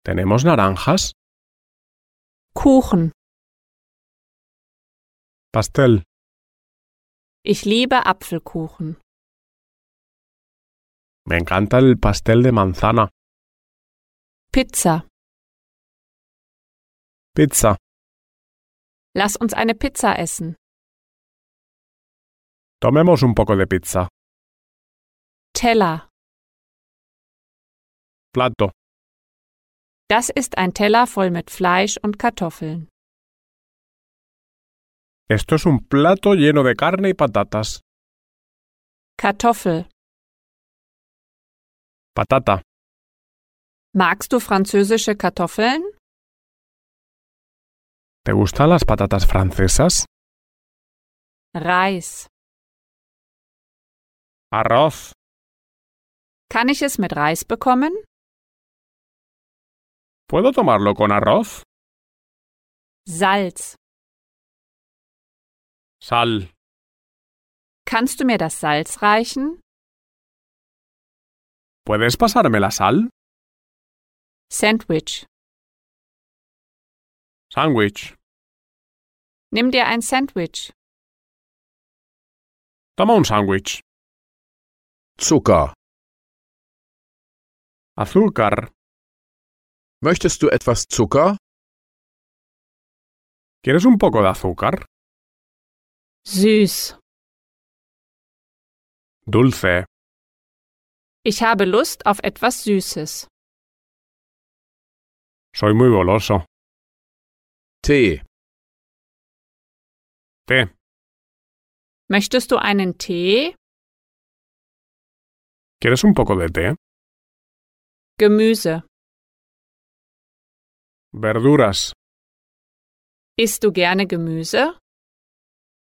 ¿Tenemos naranjas? Kuchen. Pastel. Ich liebe Apfelkuchen. Me encanta el pastel de manzana. Pizza. Pizza. Lass uns eine Pizza essen. Tomemos un poco de pizza. Teller. Plato. Das ist ein Teller voll mit Fleisch und Kartoffeln. Esto es un plato lleno de carne y patatas. Kartoffel. Patata. Magst du französische Kartoffeln? ¿Te gustan las patatas francesas? Reis. Arroz. Kann ich es mit Reis bekommen? ¿Puedo tomarlo con arroz? Salz. Sal. Kannst du mir das Salz reichen? ¿Puedes pasarme la sal? Sandwich. Sándwich. Nimm dir ein Sandwich. Toma un sándwich. Zucker. Azúcar. Möchtest du etwas Zucker? ¿Quieres un poco de azúcar? Süß. Dulce. Ich habe Lust auf etwas Süßes. Soy muy goloso. Tee. Té. Möchtest du einen Tee? ¿Quieres un poco de té? Gemüse. Verduras. Isst du gerne Gemüse?